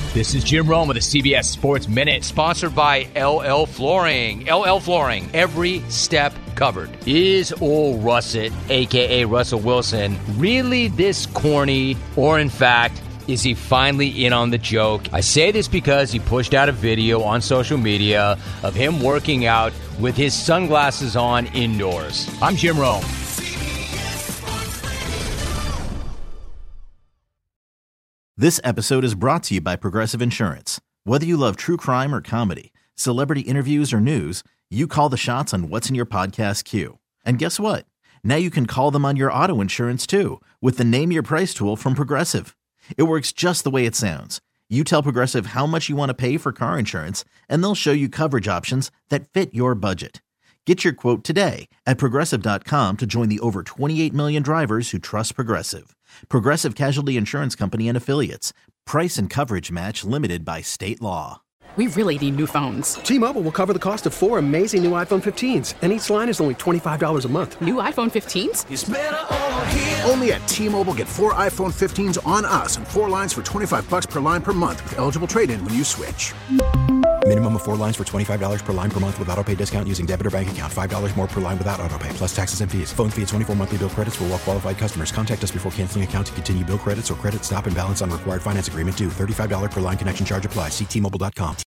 This is Jim Rome with the CBS Sports Minute, sponsored by LL Flooring. LL Flooring, every step covered. Is old Russet, a.k.a. Russell Wilson, really this corny, or in fact, is he finally in on the joke? I say this because he pushed out a video on social media of him working out with his sunglasses on indoors. I'm Jim Rome. This episode is brought to you by Progressive Insurance. Whether you love true crime or comedy, celebrity interviews or news, you call the shots on what's in your podcast queue. And guess what? Now you can call them on your auto insurance too with the Name Your Price tool from Progressive. It works just the way it sounds. You tell Progressive how much you want to pay for car insurance, and they'll show you coverage options that fit your budget. Get your quote today at Progressive.com to join the over 28 million drivers who trust Progressive. Progressive Casualty Insurance Company and Affiliates. Price and coverage match limited by state law. We really need new phones. T-Mobile will cover the cost of 4 amazing new iPhone 15s, and each line is only $25 a month. New iPhone 15s? It's better over here. Only at T-Mobile, get 4 iPhone 15s on us and 4 lines for $25 per line per month with eligible trade-in when you switch. Minimum of 4 lines for $25 per line per month with autopay discount using debit or bank account. $5 more per line without autopay, plus taxes and fees. Phone fee at 24 monthly bill credits for well-qualified customers. Contact us before canceling account to continue bill credits or credit stop and balance on required finance agreement due. $35 per line connection charge applies. See T-Mobile.com.